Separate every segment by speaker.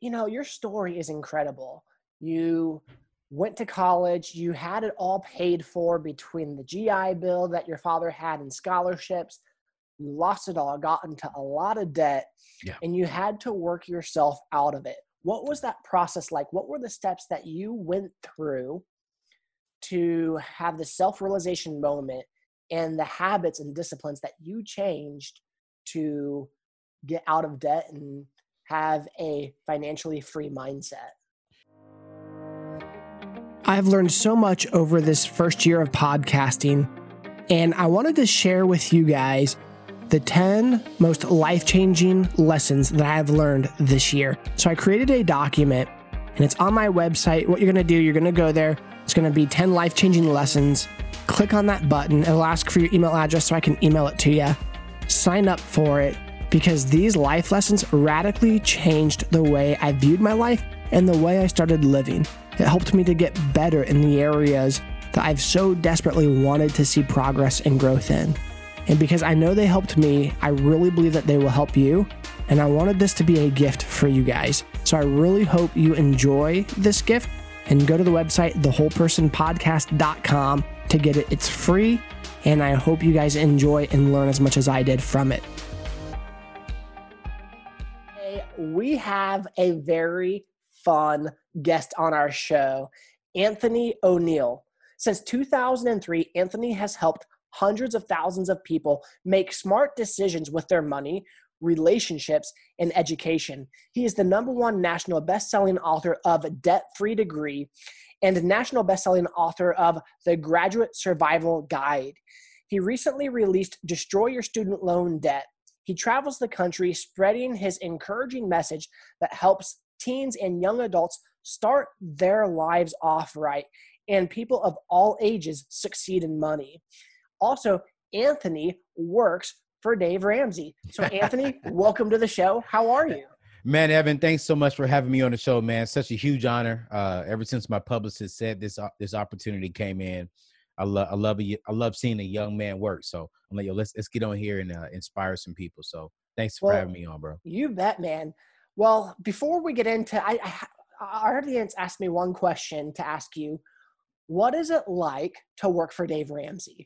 Speaker 1: your story is incredible. You went to college, you had it all paid for between the GI Bill that your father had and scholarships. You lost it all, got into a lot of debt,
Speaker 2: Yeah.
Speaker 1: and you had to work yourself out of it. What was that process like? What were the steps that you went through to have the self-realization moment and the habits and disciplines that you changed to get out of debt and have a financially free mindset? I've learned so much over this first year of podcasting, and I wanted to share with you guys the 10 most life-changing lessons that I have learned this year. So I created a document, and it's on my website. What you're going to do, you're going to go there. It's going to be 10 life-changing lessons. Click on that button. It'll ask for your email address so I can email it to you. Sign up for it, because these life lessons radically changed the way I viewed my life and the way I started living. It helped me to get better in the areas that I've so desperately wanted to see progress and growth in. And because I know they helped me, I really believe that they will help you. And I wanted this to be a gift for you guys. So I really hope you enjoy this gift, and go to the website, thewholepersonpodcast.com to get it. It's free. And I hope you guys enjoy and learn as much as I did from it. We have a very fun guest on our show, Anthony O'Neill. Since 2003, Anthony has helped hundreds of thousands of people make smart decisions with their money, relationships, and education. He is the #1 national best-selling author of Debt-Free Degree and national best-selling author of The Graduate Survival Guide. He recently released Destroy Your Student Loan Debt. He travels the country spreading his encouraging message that helps teens and young adults start their lives off right, and people of all ages succeed in money. Also, Anthony works for Dave Ramsey. So Anthony, welcome to the show. How are you?
Speaker 2: Man, Evan, thanks so much for having me on the show, man. Such a huge honor. Ever since my publicist said this opportunity came in, I love seeing a young man work. So I'm like, let's get on here and inspire some people. So thanks for having me on, bro.
Speaker 1: You bet, man. Well, before we get into, our audience asked me one question to ask you. What is it like to work for Dave Ramsey?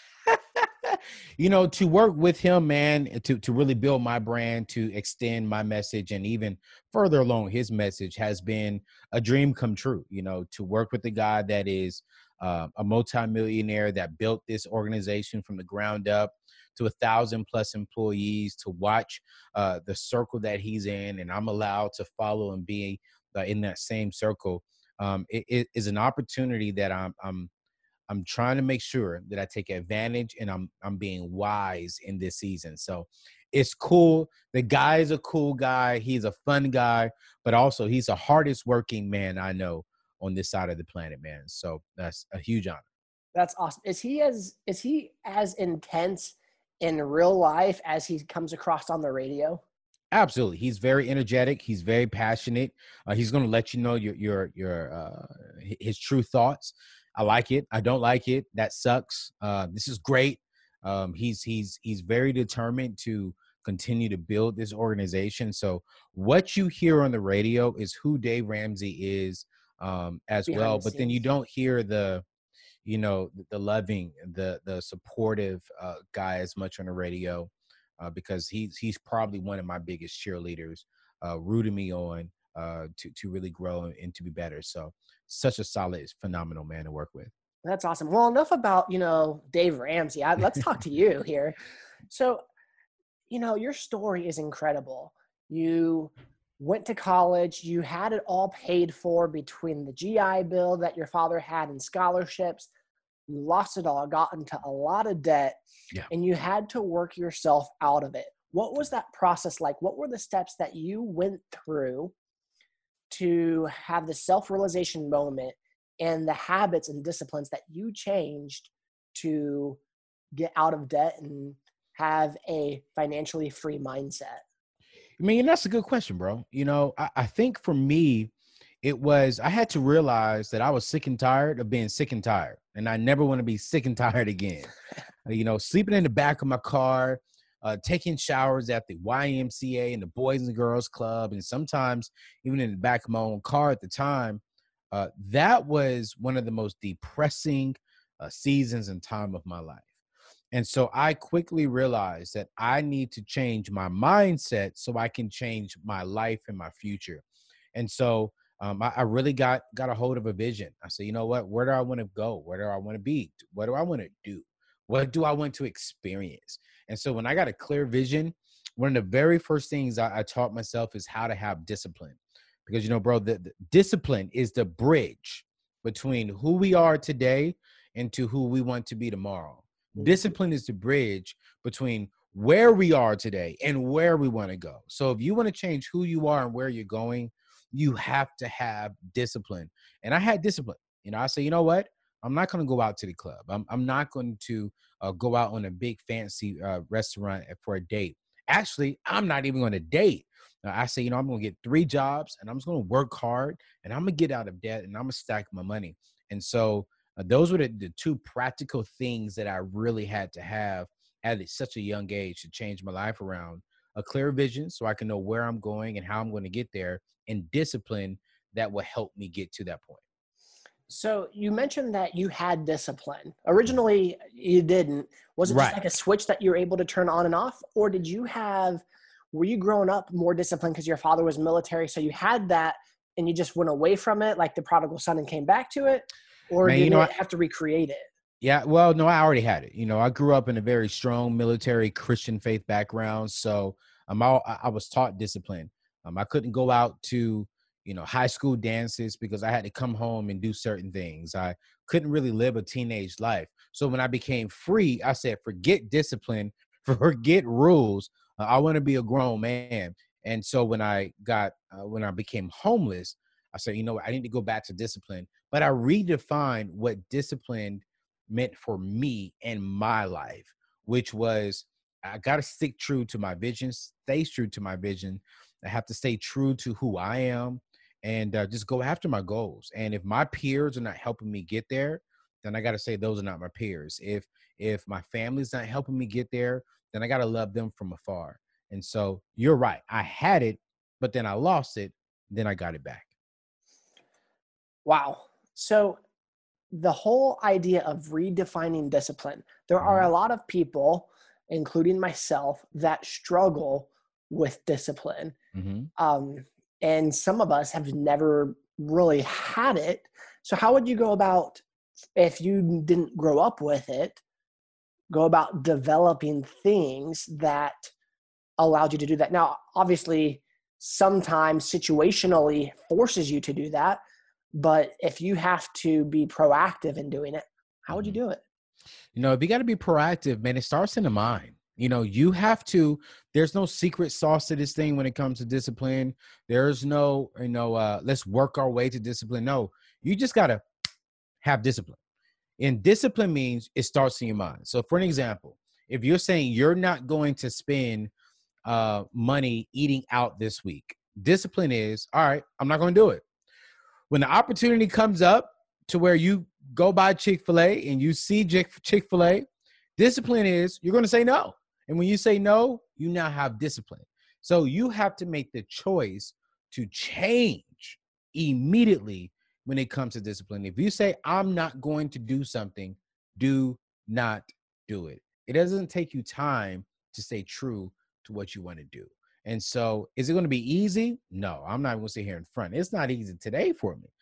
Speaker 2: To work with him, man, to really build my brand, to extend my message, and even further along his message has been a dream come true. To work with the guy that is a multimillionaire that built this organization from the ground up to 1,000+ employees, to watch the circle that he's in, and I'm allowed to follow and be in that same circle. It is an opportunity that I'm trying to make sure that I take advantage, and I'm being wise in this season. So it's cool. The guy is a cool guy. He's a fun guy, but also he's the hardest working man I know on this side of the planet, man. So that's a huge honor.
Speaker 1: That's awesome. Is he as intense in real life as he comes across on the radio?
Speaker 2: Absolutely. He's very energetic. He's very passionate. He's going to let you know his true thoughts. I like it. I don't like it. That sucks. This is great. He's very determined to continue to build this organization. So what you hear on the radio is who Dave Ramsey is as well. But then you don't hear the loving, the supportive guy as much on the radio because he's probably one of my biggest cheerleaders, rooting me on to really grow and to be better. So such a solid, phenomenal man to work with.
Speaker 1: That's awesome. Well, enough about, Dave Ramsey. Let's talk to you here. So, your story is incredible. You went to college, you had it all paid for between the GI Bill that your father had and scholarships. You lost it all, got into a lot of debt, and you had to work yourself out of it. What was that process like? What were the steps that you went through to have the self-realization moment and the habits and disciplines that you changed to get out of debt and have a financially free mindset?
Speaker 2: I mean, that's a good question, bro. I think for me, I had to realize that I was sick and tired of being sick and tired, and I never want to be sick and tired again. Sleeping in the back of my car, taking showers at the YMCA and the Boys and Girls Club, and sometimes even in the back of my own car at the time. That was one of the most depressing seasons and time of my life. And so I quickly realized that I need to change my mindset so I can change my life and my future. And so I really got a hold of a vision. I said, you know what? Where do I want to go? Where do I want to be? What do I want to do? What do I want to experience? And so when I got a clear vision, one of the very first things I taught myself is how to have discipline. Because, you know, bro, the discipline is the bridge between who we are today and to who we want to be tomorrow. Discipline is the bridge between where we are today and where we want to go. So if you want to change who you are and where you're going, you have to have discipline. And I had discipline. You know, I say, you know what? I'm not going to go out to the club. I'm not going to go out on a big fancy restaurant for a date. Actually, I'm not even going to date. I say, you know, I'm going to get 3 jobs and I'm just going to work hard and I'm going to get out of debt and I'm going to stack my money. And so those were the 2 practical things that I really had to have at such a young age to change my life around: a clear vision so I can know where I'm going and how I'm going to get there, and discipline that will help me get to that point.
Speaker 1: So you mentioned that you had discipline. Originally, you didn't. Was it just like a switch that you were able to turn on and off? Or were you growing up more disciplined because your father was military, so you had that and you just went away from it like the prodigal son and came back to it? Or did you have to recreate it?
Speaker 2: Yeah, well, no, I already had it. You know, I grew up in a very strong military Christian faith background. So I was taught discipline. I couldn't go out to, you know, high school dances because I had to come home and do certain things. I couldn't really live a teenage life. So when I became free, I said, forget discipline, forget rules. I want to be a grown man. And so when I became homeless, I said, you know what, I need to go back to discipline. But I redefined what discipline meant for me and my life, which was I got to stick true to my vision, stay true to my vision. I have to stay true to who I am and just go after my goals. And if my peers are not helping me get there, then I got to say those are not my peers. If my family's not helping me get there, then I got to love them from afar. And so you're right. I had it, but then I lost it. Then I got it back.
Speaker 1: Wow. So the whole idea of redefining discipline, there are a lot of people, including myself, that struggle with discipline. And some of us have never really had it. So how would you go about, if you didn't grow up with it, go about developing things that allowed you to do that? Now, obviously, sometimes situationally forces you to do that. But if you have to be proactive in doing it, how would you do it?
Speaker 2: You know, if you got to be proactive, man, it starts in the mind. You know, there's no secret sauce to this thing when it comes to discipline. There's no, let's work our way to discipline. No, you just got to have discipline. And discipline means it starts in your mind. So for an example, if you're saying you're not going to spend money eating out this week, discipline is, all right, I'm not going to do it. When the opportunity comes up to where you go by Chick-fil-A and you see Chick-fil-A, discipline is you're going to say no. And when you say no, you now have discipline. So you have to make the choice to change immediately when it comes to discipline. If you say, I'm not going to do something, do not do it. It doesn't take you time to stay true to what you want to do. And so is it going to be easy? No, I'm not going to sit here in front. It's not easy today for me.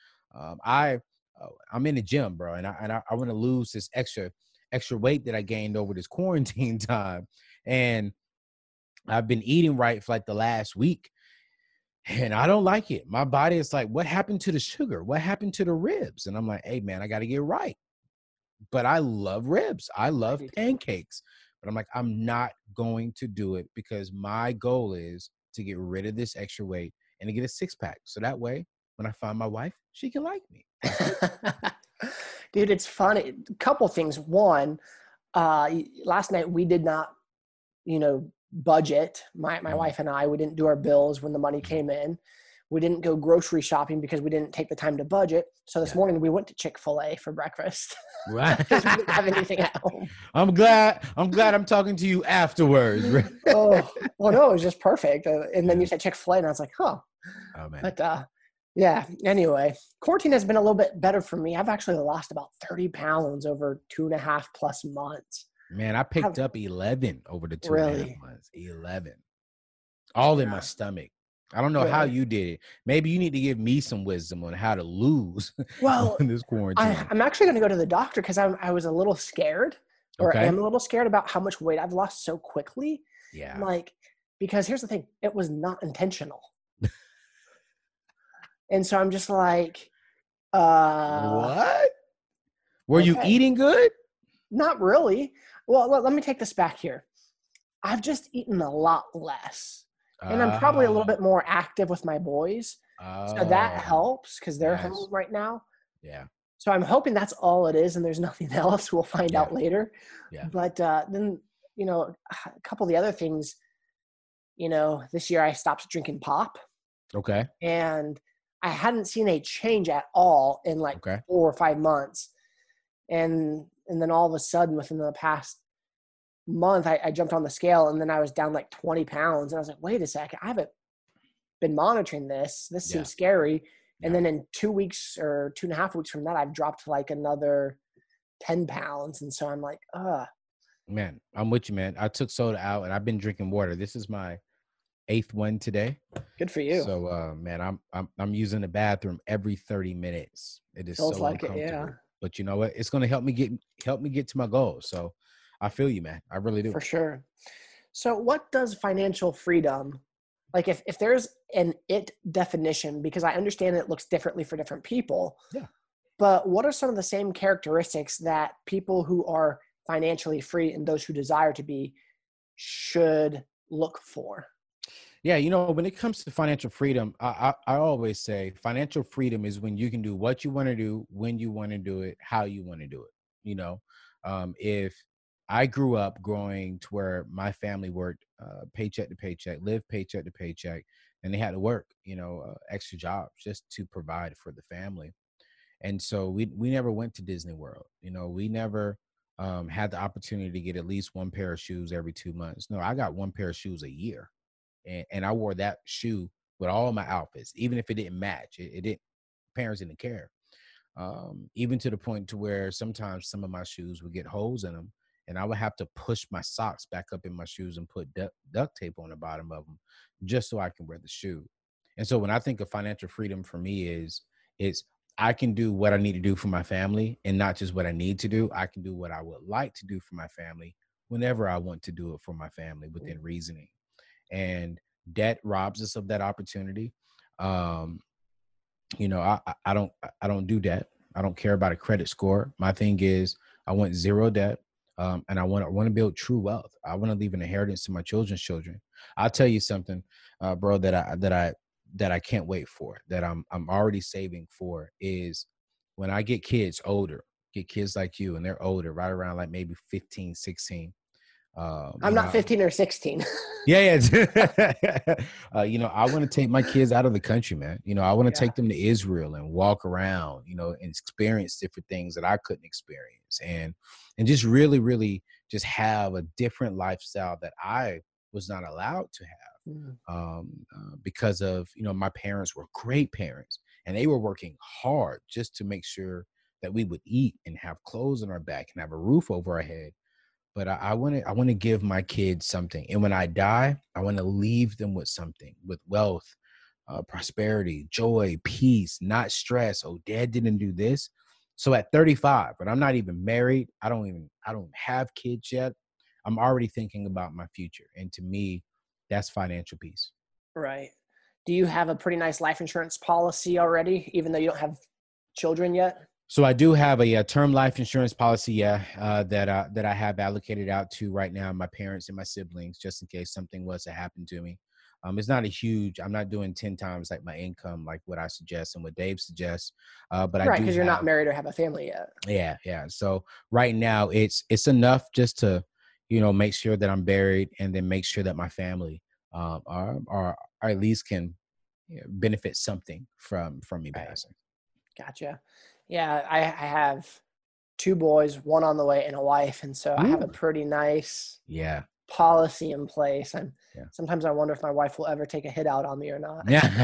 Speaker 2: I'm in the gym, bro, and I want to lose this extra weight that I gained over this quarantine time. And I've been eating right for like the last week and I don't like it. My body is like, what happened to the sugar? What happened to the ribs? And I'm like, hey man, I got to get right. But I love ribs. I love pancakes. But I'm like, I'm not going to do it because my goal is to get rid of this extra weight and to get a 6-pack. So that way, when I find my wife, she can like me.
Speaker 1: Dude, it's funny. A couple things. One, last night we did not, budget. My wife and I, we didn't do our bills when the money came in. we didn't go grocery shopping because we didn't take the time to budget. So this morning we went to Chick-fil-A for breakfast
Speaker 2: Right.
Speaker 1: because we didn't have anything at home.
Speaker 2: I'm glad I'm talking to you afterwards.
Speaker 1: Oh, well, no, it was just perfect. And then you said Chick-fil-A and I was like, huh.
Speaker 2: Oh man.
Speaker 1: But yeah, anyway, quarantine has been a little bit better for me. I've actually lost about 30 pounds over 2.5+ months.
Speaker 2: Man, I picked up 11 over the 2.5
Speaker 1: Really?
Speaker 2: months. 11. All in my stomach. I don't know how you did it. Maybe you need to give me some wisdom on how to lose in this quarantine.
Speaker 1: I'm actually going to go to the doctor because I was a little scared, or I am a little scared about how much weight I've lost so quickly.
Speaker 2: Yeah.
Speaker 1: Like, because here's the thing, it was not intentional. And so I'm just like,
Speaker 2: what? Were you eating good?
Speaker 1: Not really. Well, let me take this back here. I've just eaten a lot less. And I'm probably a little bit more active with my boys. So that helps because they're home right now.
Speaker 2: Yeah.
Speaker 1: So I'm hoping that's all it is and there's nothing else. We'll find out later.
Speaker 2: Yeah.
Speaker 1: But then, a couple of the other things, this year I stopped drinking pop.
Speaker 2: Okay.
Speaker 1: And I hadn't seen a change at all in 4 or 5 months. And then all of a sudden within the past month, I jumped on the scale and then I was down 20 pounds. And I was like, wait a second, I haven't been monitoring this. This seems scary. And then in 2 weeks or 2.5 weeks from that, I've dropped another 10 pounds. And so I'm like,
Speaker 2: man, I'm with you, man. I took soda out and I've been drinking water. This is my 8th one today.
Speaker 1: Good for you.
Speaker 2: So, man, I'm using the bathroom every 30 minutes. It is
Speaker 1: Feels
Speaker 2: so
Speaker 1: like
Speaker 2: uncomfortable.
Speaker 1: it, yeah.
Speaker 2: But you know what? It's going to help me get to my goals. So I feel you, man. I really do.
Speaker 1: For sure. So what does financial freedom, if there's an definition, because I understand it looks differently for different people.
Speaker 2: Yeah.
Speaker 1: But what are some of the same characteristics that people who are financially free and those who desire to be should look for?
Speaker 2: Yeah, when it comes to financial freedom, I always say financial freedom is when you can do what you want to do, when you want to do it, how you want to do it. If I grew up growing to where my family worked paycheck to paycheck, lived paycheck to paycheck, and they had to work, extra jobs just to provide for the family. And so we never went to Disney World. We never had the opportunity to get at least one pair of shoes every 2 months. No, I got one pair of shoes a year. And I wore that shoe with all my outfits, even if it didn't match. It didn't. Parents didn't care. Even to the point to where sometimes some of my shoes would get holes in them, and I would have to push my socks back up in my shoes and put duct tape on the bottom of them just so I can wear the shoe. And so when I think of financial freedom for me is I can do what I need to do for my family, and not just what I need to do. I can do what I would like to do for my family whenever I want to do it for my family within reasoning. And debt robs us of that opportunity. I don't do debt. I don't care about a credit score. My thing is I want zero debt. And I want to build true wealth. I want to leave an inheritance to my children's children. I'll tell you something, bro, that I can't wait for, that I'm already saving for, is when I get kids like you and they're older, right around maybe 15, 16.
Speaker 1: I'm not 15 or 16.
Speaker 2: Yeah. I want to take my kids out of the country, man. I want to take them to Israel and walk around, and experience different things that I couldn't experience, and just really, really just have a different lifestyle that I was not allowed to have because of, my parents were great parents and they were working hard just to make sure that we would eat and have clothes on our back and have a roof over our head. But I want to give my kids something. And when I die, I want to leave them with something, with wealth, prosperity, joy, peace, not stress. Oh, dad didn't do this. So at 35, but I'm not even married. I don't have kids yet. I'm already thinking about my future. And to me, that's financial peace.
Speaker 1: Right. Do you have a pretty nice life insurance policy already, even though you don't have children yet?
Speaker 2: So I do have a term life insurance policy, that I have allocated out to right now my parents and my siblings, just in case something was to happen to me. It's not I'm not doing 10 times my income, like what I suggest and what Dave suggests. But
Speaker 1: right, because you're not married or have a family yet.
Speaker 2: Yeah. So right now it's enough just to, make sure that I'm buried, and then make sure that my family are at least can benefit something from me
Speaker 1: Right.
Speaker 2: passing.
Speaker 1: Gotcha. Yeah, I have two boys, one on the way, and a wife, and so I have a
Speaker 2: Ooh.
Speaker 1: pretty nice
Speaker 2: Yeah.
Speaker 1: policy in place. And
Speaker 2: Yeah.
Speaker 1: sometimes I wonder if my wife will ever take a hit out on me or not.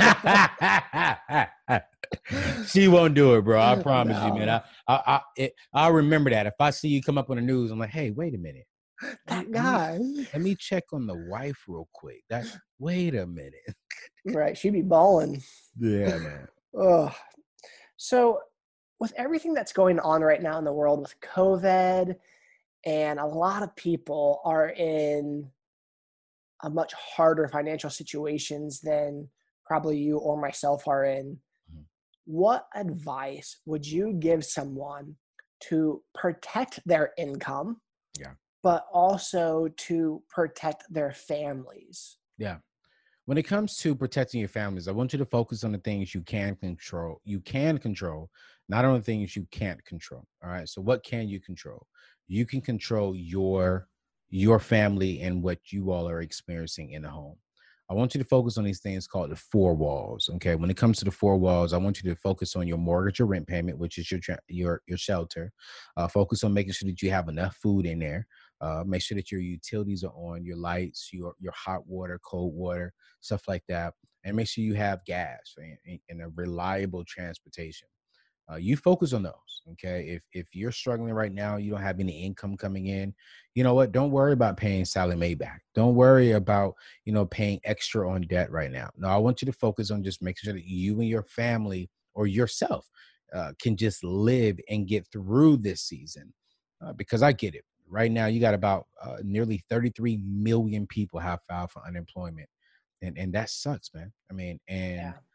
Speaker 2: Yeah. She won't do it, bro. I promise you, man.
Speaker 1: No,
Speaker 2: I'll remember that. If I see you come up on the news, I'm like, hey, wait a minute. Let me
Speaker 1: that
Speaker 2: let me
Speaker 1: guy.
Speaker 2: let me check on the wife real quick. Wait a minute.
Speaker 1: Right, she'd be balling.
Speaker 2: Yeah, man.
Speaker 1: Ugh. So, with everything that's going on right now in the world with COVID, and a lot of people are in a much harder financial situations than probably you or myself are in,
Speaker 2: Mhm.
Speaker 1: what advice would you give someone to protect their income,
Speaker 2: Yeah.
Speaker 1: but also to protect their families?
Speaker 2: Yeah. When it comes to protecting your families, I want you to focus on the things you can control. You can control, not on the things you can't control. All right. So what can you control? You can control your family and what you all are experiencing in the home. I want you to focus on these things called the four walls. Okay. When it comes to the four walls, I want you to focus on your mortgage or rent payment, which is your shelter. Focus on making sure that you have enough food in there. Make sure that your utilities are on, your lights, your hot water, cold water, stuff like that, and make sure you have gas and a reliable transportation. You focus on those. Okay. If you're struggling right now, you don't have any income coming in, you know what? Don't worry about paying Sally Mae back. Don't worry about, paying extra on debt right now. No, I want you to focus on just making sure that you and your family or yourself can just live and get through this season. Because I get it. Right now, you got about nearly 33 million people have filed for unemployment, and that sucks, man. I mean, and
Speaker 1: Yeah.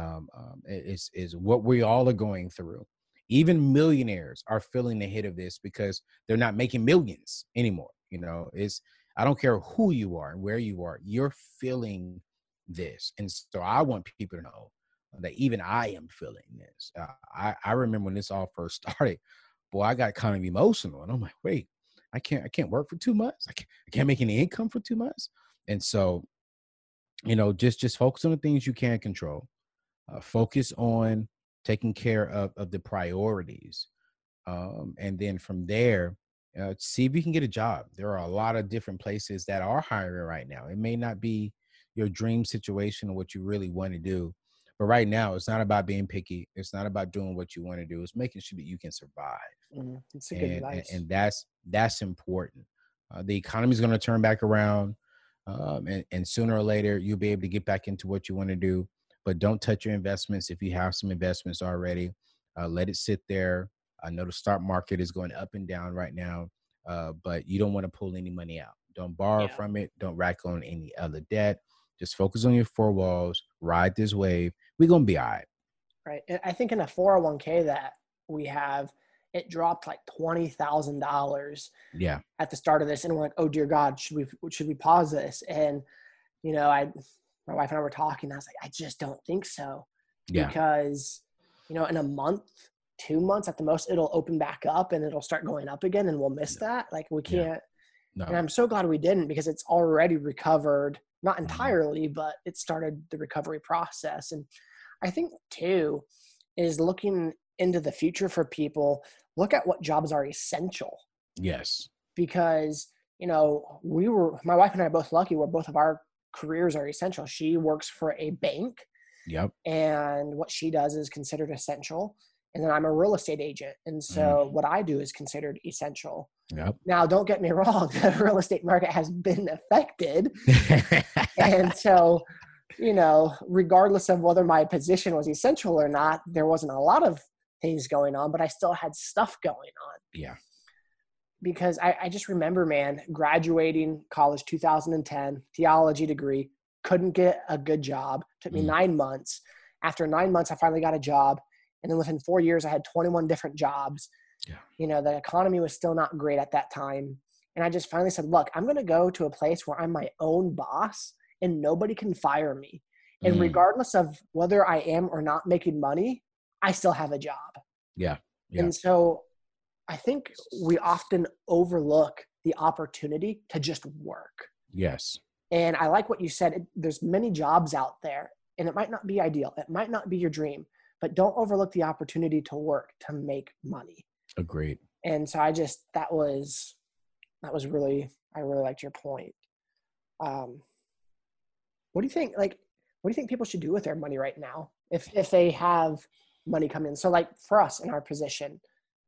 Speaker 2: is what we all are going through. Even millionaires are feeling the hit of this because they're not making millions anymore. It's I don't care who you are and where you are, you're feeling this, and so I want people to know that even I am feeling this. I remember when this all first started, boy, I got kind of emotional, and I'm like, wait, I can't work for 2 months. I can't make any income for 2 months, and so just focus on the things you can control. Focus on taking care of the priorities. And then from there, see if you can get a job. There are a lot of different places that are hiring right now. It may not be your dream situation or what you really want to do. But right now, it's not about being picky. It's not about doing what you want to do. It's making sure that you can survive.
Speaker 1: It's a good
Speaker 2: And,
Speaker 1: advice.
Speaker 2: and that's important. The economy is going to turn back around. And sooner or later, you'll be able to get back into what you want to do. But don't touch your investments. If you have some investments already, let it sit there. I know the stock market is going up and down right now, but you don't want to pull any money out. Don't borrow
Speaker 1: Yeah.
Speaker 2: from it. Don't rack on any other debt. Just focus on your four walls. Ride this wave. We're going to be all right.
Speaker 1: Right. And I think in a 401k that we have, it dropped like $20,000
Speaker 2: Yeah.
Speaker 1: at the start of this, and we're like, oh dear God, should we pause this? And my wife and I were talking. I was like, I just don't think so,
Speaker 2: Yeah.
Speaker 1: because in a month, 2 months at the most, it'll open back up and it'll start going up again, and we'll miss
Speaker 2: No.
Speaker 1: that. Like we
Speaker 2: Yeah.
Speaker 1: can't. And
Speaker 2: No.
Speaker 1: I'm so glad we didn't, because it's already recovered, not
Speaker 2: Mhm.
Speaker 1: entirely, but it started the recovery process. And I think too is looking into the future for people. Look at what jobs are essential,
Speaker 2: Yes.
Speaker 1: because my wife and I are both lucky where both of our careers are essential. She works for a bank,
Speaker 2: Yep.
Speaker 1: and what she does is considered essential. And then I'm a real estate agent, and
Speaker 2: Mm.
Speaker 1: so what I do is considered essential.
Speaker 2: Yep.
Speaker 1: Now, don't get me wrong, the real estate market has been affected. And so, regardless of whether my position was essential or not, there wasn't a lot of things going on, but I still had stuff going on.
Speaker 2: Yeah.
Speaker 1: Because I just remember, man, graduating college 2010, theology degree, couldn't get a good job. Took me
Speaker 2: Mm.
Speaker 1: 9 months. After 9 months, I finally got a job. And then within 4 years, I had 21 different jobs.
Speaker 2: Yeah.
Speaker 1: The economy was still not great at that time. And I just finally said, look, I'm going to go to a place where I'm my own boss and nobody can fire me. And
Speaker 2: Mm.
Speaker 1: regardless of whether I am or not making money, I still have a job.
Speaker 2: Yeah. Yeah.
Speaker 1: And so I think we often overlook the opportunity to just work.
Speaker 2: Yes.
Speaker 1: And I like what you said. There's many jobs out there. and it might not be ideal. It might not be your dream, but don't overlook the opportunity to work to make money.
Speaker 2: Agreed.
Speaker 1: And so that was really, I really liked your point. What do you think? Like, what do you think people should do with their money right now if they have money come in? So like for us in our position,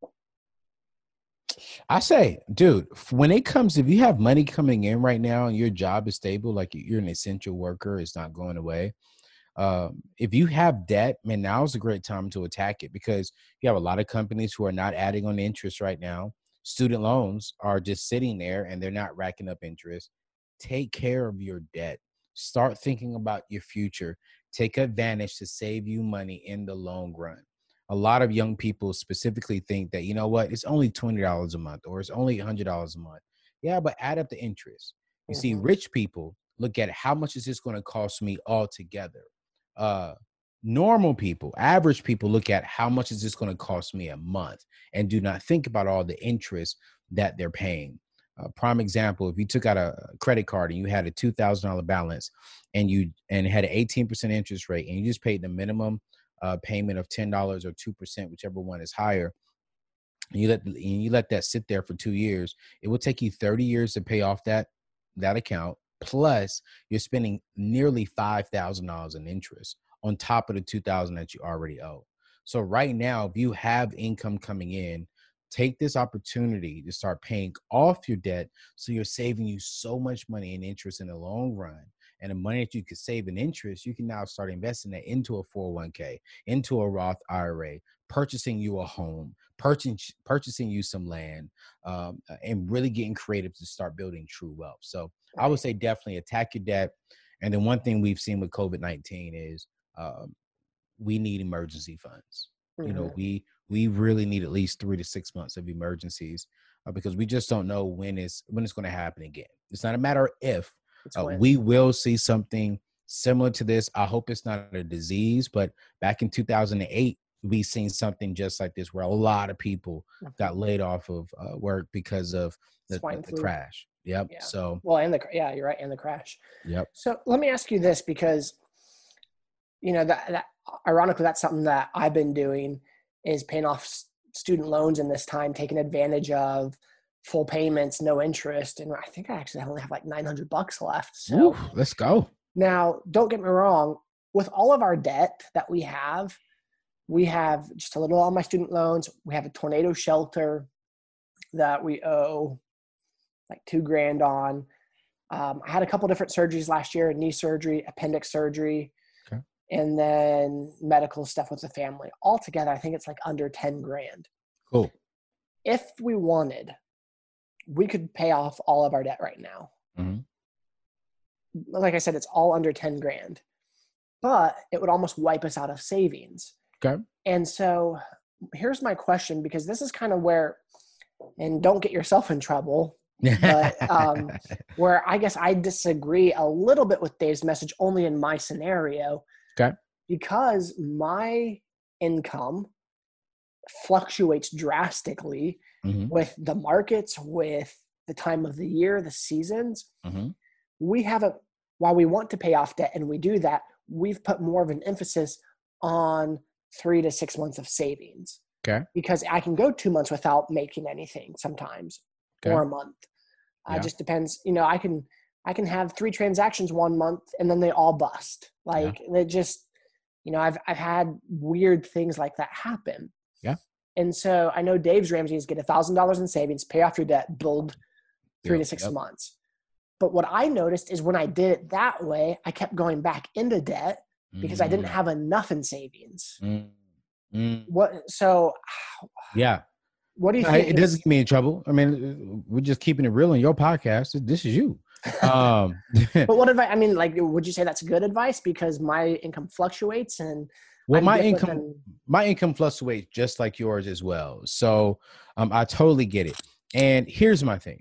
Speaker 2: I say, dude, when it comes, if you have money coming in right now and your job is stable, like you're an essential worker, it's not going away. If you have debt, man, now's a great time to attack it, because you have a lot of companies who are not adding on interest right now. Student loans are just sitting there and they're not racking up interest. Take care of your debt. Start thinking about your future. Take advantage to save you money in the long run. A lot of young people specifically think that, you know what, it's only $20 a month or it's only $100 a month. Yeah, but add up the interest. You see, rich people look at how much is this going to cost me altogether. Normal people, average people look at how much is this going to cost me a month and do not think about all the interest that they're paying. Prime example, if you took out a credit card and you had a $2,000 balance and had an 18% interest rate and you just paid the minimum payment of $10 or 2%, whichever one is higher, and you let that sit there for 2 years, it will take you 30 years to pay off that account. Plus, you're spending nearly $5,000 in interest on top of the $2,000 that you already owe. So right now, if you have income coming in, take this opportunity to start paying off your debt, so you're saving you so much money in interest in the long run. And the money that you could save in interest, you can now start investing that into a 401k, into a Roth IRA, purchasing you a home, purchasing you some land, and really getting creative to start building true wealth. So I would say definitely attack your debt. And then one thing we've seen with COVID-19 is we need emergency funds. You know, we really need at least 3 to 6 months of emergencies, because we just don't know when it's going to happen again. It's not a matter of if. We will see something similar to this. I hope it's not a disease, but back in 2008, we seen something just like this, where a lot of people got laid off of work because of the crash. Yep.
Speaker 1: Yeah.
Speaker 2: So,
Speaker 1: well, you're right. And the crash.
Speaker 2: Yep.
Speaker 1: So let me ask you this, because, you know, that ironically, that's something that I've been doing, is paying off student loans in this time, taking advantage of full payments, no interest. And I think I actually only have like $900 left. So
Speaker 2: let's go.
Speaker 1: Now, don't get me wrong. With all of our debt that we have just a little on my student loans. We have a tornado shelter that we owe like $2,000 on. I had a couple different surgeries last year: knee surgery, appendix surgery, and then medical stuff with the family. Altogether, I think it's like under $10,000.
Speaker 2: Cool.
Speaker 1: If we wanted, we could pay off all of our debt right now. Like I said, it's all under $10,000, but it would almost wipe us out of savings.
Speaker 2: Okay.
Speaker 1: And so here's my question, because this is kind of where, and don't get yourself in trouble, but where I guess I disagree a little bit with Dave's message, only in my scenario.
Speaker 2: Okay.
Speaker 1: Because my income fluctuates drastically with the markets, with the time of the year, the seasons. We haven't, while we want to pay off debt and we do that, we've put more of an emphasis on 3 to 6 months of savings.
Speaker 2: Okay.
Speaker 1: Because I can go 2 months without making anything sometimes, or a month. It just depends. You know, I can have 3 transactions one month and then they all bust. Like it just, you know, I've had weird things like that happen.
Speaker 2: Yeah.
Speaker 1: And so I know Dave's Ramsey's get $1,000 in savings, pay off your debt, build 3 to 6 months. But what I noticed is when I did it that way, I kept going back into debt because I didn't have enough in savings. So
Speaker 2: yeah.
Speaker 1: What do you think?
Speaker 2: It doesn't get me in trouble. I mean, we're just keeping it real on your podcast. This is you.
Speaker 1: But what advice? I mean, like, would you say that's good advice? Because my income fluctuates, and
Speaker 2: my income fluctuates just like yours as well. So I totally get it. And here's my thing.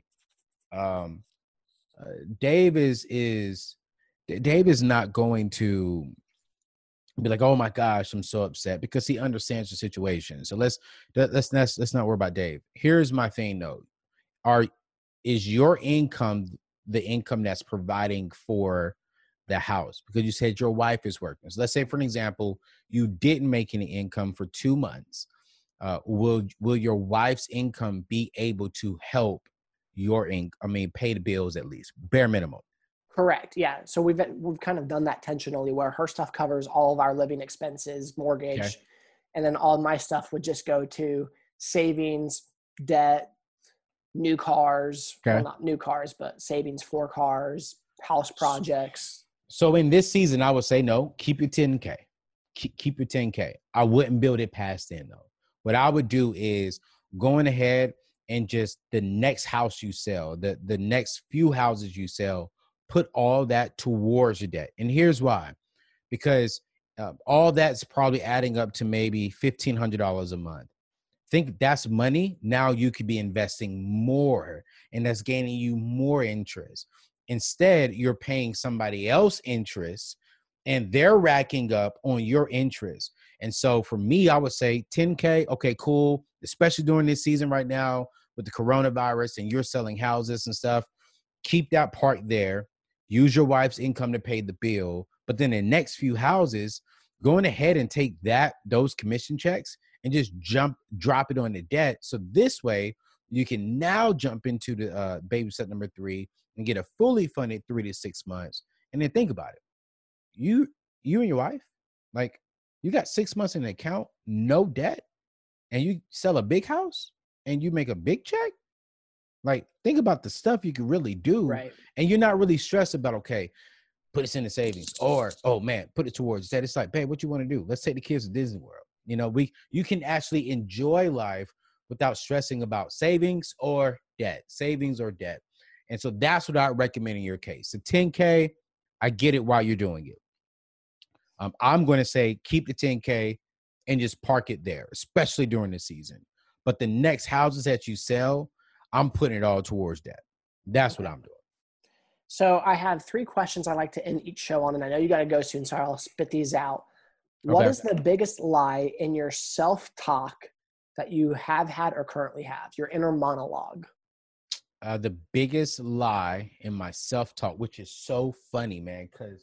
Speaker 2: Dave is not going to be like, oh my gosh, I'm so upset, because he understands the situation. So let's not worry about Dave. Here's my thing though. Is your income the income that's providing for the house, because you said your wife is working. So let's say, for an example, you didn't make any income for 2 months. Will your wife's income be able to help your pay the bills at least, bare minimum?
Speaker 1: Correct. Yeah. So we've kind of done that intentionally where her stuff covers all of our living expenses,
Speaker 2: Okay.
Speaker 1: mortgage, and then all my stuff would just go to savings, debt, new cars. Well,
Speaker 2: Okay.
Speaker 1: not new cars, but savings for cars, house projects.
Speaker 2: So in this season, I would say no, keep your 10K. Keep your 10K. I wouldn't build it past then though. What I would do is going ahead and just the next house you sell, the next few houses you sell, put all that towards your debt. And here's why. Because all that's probably adding up to maybe $1,500 a month. Think that's money. Now you could be investing more, and that's gaining you more interest. Instead, you're paying somebody else interest and they're racking up on your interest. And so for me, I would say 10K. Okay, cool. Especially during this season right now with the coronavirus and you're selling houses and stuff. Keep that part there. Use your wife's income to pay the bill. But then the next few houses, going ahead and take those commission checks and just drop it on the debt. So this way you can now jump into the baby step number 3 and get a fully funded 3 to 6 months. And then think about it. You and your wife, like, you got 6 months in an account, no debt, and you sell a big house and you make a big check. Like, think about the stuff you can really do.
Speaker 1: Right.
Speaker 2: And you're not really stressed about, okay, put this in the savings, or, oh man, put it towards that. It's like, babe, what you want to do? Let's take the kids to Disney World. You can actually enjoy life without stressing about savings or debt. And so that's what I recommend in your case. The 10K, I get it while you're doing it. I'm going to say keep the 10K and just park it there, especially during the season. But the next houses that you sell, I'm putting it all towards that. That's what I'm doing.
Speaker 1: So I have 3 questions I like to end each show on, and I know you got to go soon, so I'll spit these out. What is the biggest lie in your self-talk that you have had or currently have, your inner monologue?
Speaker 2: The biggest lie in my self-talk, which is so funny, man, because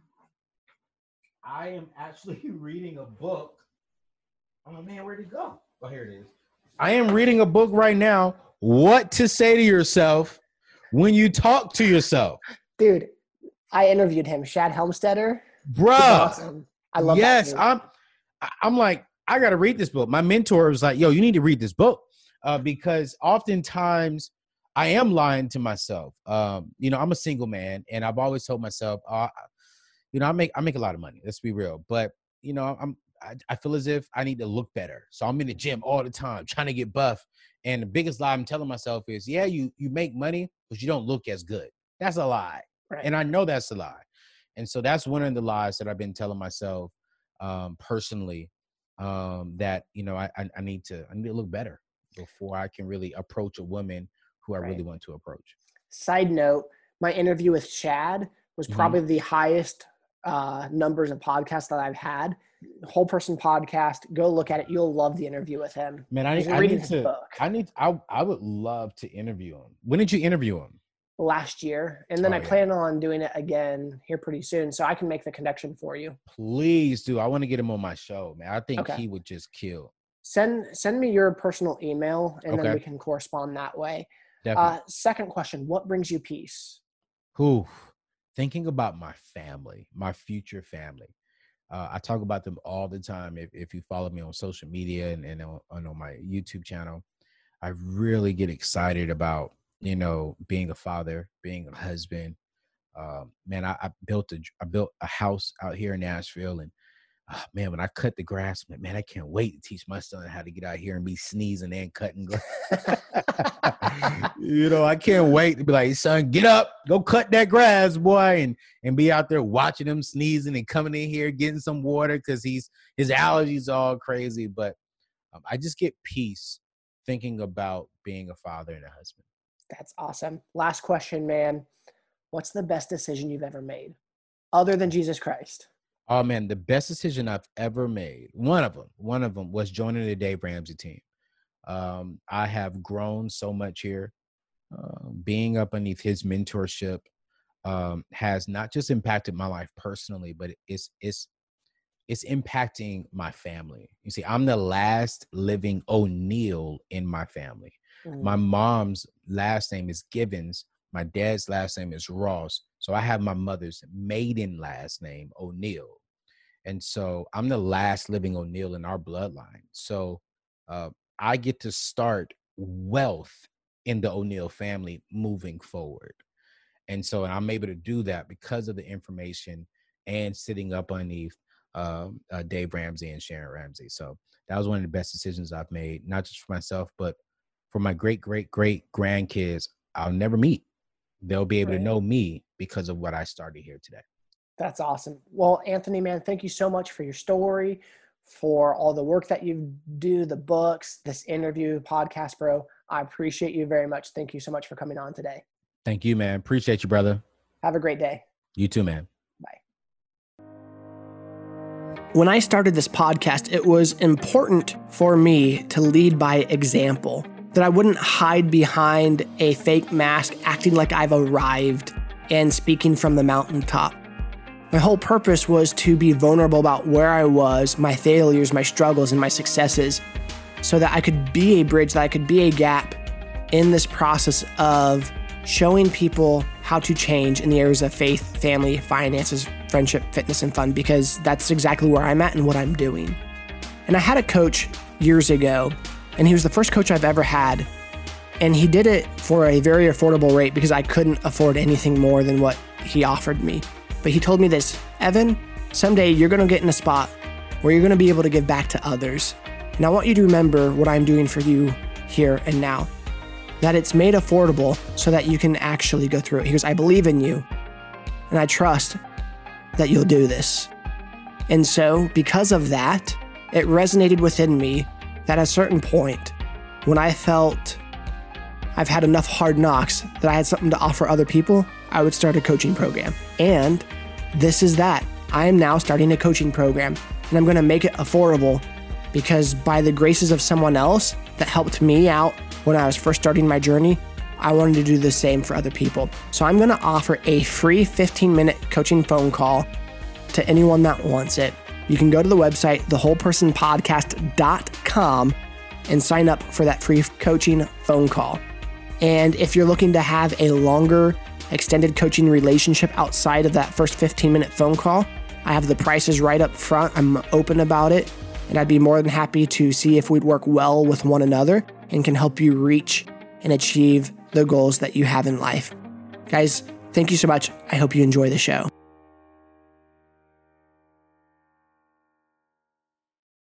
Speaker 2: I am actually reading a book. Oh, man, where'd it go? Oh, here it is. I am reading a book right now, What to Say to Yourself When You Talk to Yourself.
Speaker 1: Dude, I interviewed him, Shad Helmstetter.
Speaker 2: Bruh.
Speaker 1: Awesome. I love that.
Speaker 2: Yes, I'm like, I got to read this book. My mentor was like, yo, you need to read this book because oftentimes I am lying to myself. I'm a single man, and I've always told myself, I make a lot of money. Let's be real. But, I feel as if I need to look better. So I'm in the gym all the time trying to get buff. And the biggest lie I'm telling myself is, yeah, you make money, but you don't look as good. That's a lie. Right. And I know that's a lie. And so that's one of the lies that I've been telling myself personally, that, I need to look better before I can really approach a woman who I really want to approach.
Speaker 1: Side note, my interview with Shad was probably the highest numbers of podcasts that I've had. Whole Person Podcast. Go look at it. You'll love the interview with him.
Speaker 2: Man, I would love to interview him. When did you interview him?
Speaker 1: Last year. And then I plan on doing it again here pretty soon, so I can make the connection for you.
Speaker 2: Please do. I want to get him on my show, man. I think he would just kill.
Speaker 1: Send me your personal email, and then we can correspond that way.
Speaker 2: Definitely.
Speaker 1: Second question, what brings you peace?
Speaker 2: Thinking about my family, my future family. I talk about them all the time. If you follow me on social media and on my YouTube channel, I really get excited about, being a father, being a husband. Man, I built a house out here in Nashville, and man, when I cut the grass, man, I can't wait to teach my son how to get out here and be sneezing and cutting grass. I can't wait to be like, son, get up, go cut that grass, boy, and be out there watching him sneezing and coming in here getting some water because his allergies all crazy. But I just get peace thinking about being a father and a husband.
Speaker 1: That's awesome. Last question, man. What's the best decision you've ever made other than Jesus Christ?
Speaker 2: Oh, man, the best decision I've ever made, one of them was joining the Dave Ramsey team. I have grown so much here, being up underneath his mentorship, has not just impacted my life personally, but it's impacting my family. You see, I'm the last living O'Neal in my family. My mom's last name is Givens. My dad's last name is Ross. So I have my mother's maiden last name, O'Neal. And so I'm the last living O'Neal in our bloodline. So I get to start wealth in the O'Neal family moving forward. And so I'm able to do that because of the information and sitting up underneath Dave Ramsey and Sharon Ramsey. So that was one of the best decisions I've made, not just for myself, but for my great grandkids I'll never meet. They'll be able to know me because of what I started here today.
Speaker 1: That's awesome. Well, Anthony, man, thank you so much for your story, for all the work that you do, the books, this interview, podcast, bro. I appreciate you very much. Thank you so much for coming on today.
Speaker 2: Thank you, man. Appreciate you, brother.
Speaker 1: Have a great day.
Speaker 2: You too, man.
Speaker 1: Bye. When I started this podcast, it was important for me to lead by example, that I wouldn't hide behind a fake mask, acting like I've arrived and speaking from the mountaintop. My whole purpose was to be vulnerable about where I was, my failures, my struggles, and my successes, so that I could be a bridge, that I could be a gap in this process of showing people how to change in the areas of faith, family, finances, friendship, fitness, and fun, because that's exactly where I'm at and what I'm doing. And I had a coach years ago, and he was the first coach I've ever had. And he did it for a very affordable rate because I couldn't afford anything more than what he offered me. But he told me this: Evan, someday you're going to get in a spot where you're going to be able to give back to others. And I want you to remember what I'm doing for you here and now, that it's made affordable so that you can actually go through it. He goes, I believe in you, and I trust that you'll do this. And so because of that, it resonated within me that at a certain point, when I felt I've had enough hard knocks that I had something to offer other people, I would start a coaching program. And this is that. I am now starting a coaching program, and I'm going to make it affordable because by the graces of someone else that helped me out when I was first starting my journey, I wanted to do the same for other people. So I'm going to offer a free 15-minute coaching phone call to anyone that wants it. You can go to the website, thewholepersonpodcast.com, and sign up for that free coaching phone call. And if you're looking to have a longer, extended coaching relationship outside of that first 15-minute phone call, I have the prices right up front. I'm open about it, and I'd be more than happy to see if we'd work well with one another and can help you reach and achieve the goals that you have in life. Guys, thank you so much. I hope you enjoy the show.